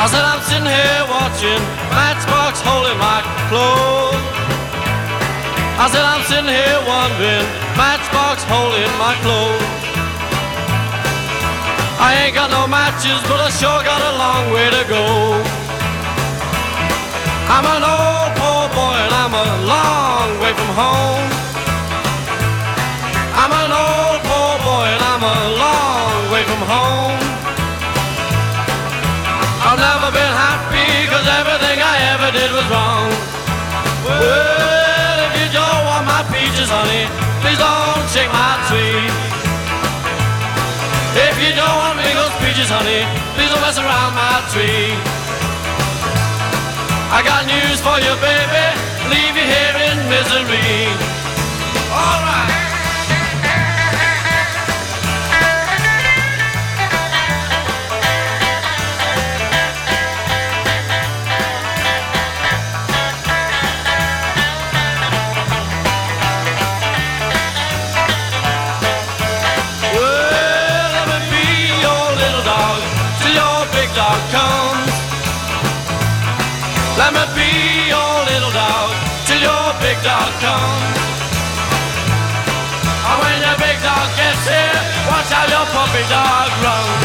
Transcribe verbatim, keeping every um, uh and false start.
I said I'm sitting here watching Matchbox holding my clothes. I said I'm sitting here wondering, Matchbox holding my clothes. I ain't got no matches, but I sure got a long way to go. I'm an old poor boy and I'm a long way from home. I'm an old poor boy and I'm a long way from home. I've never been happy cause everything I ever did was wrong. Well, if you don't want my peaches, honey, please don't shake my tree. If you don't want me those peaches, honey, please don't mess around my tree. I got news for you, baby, leave you here in misery. All right. Dog comes. Let me be your little dog till your big dog comes. And when your big dog gets here, watch how your puppy dog runs.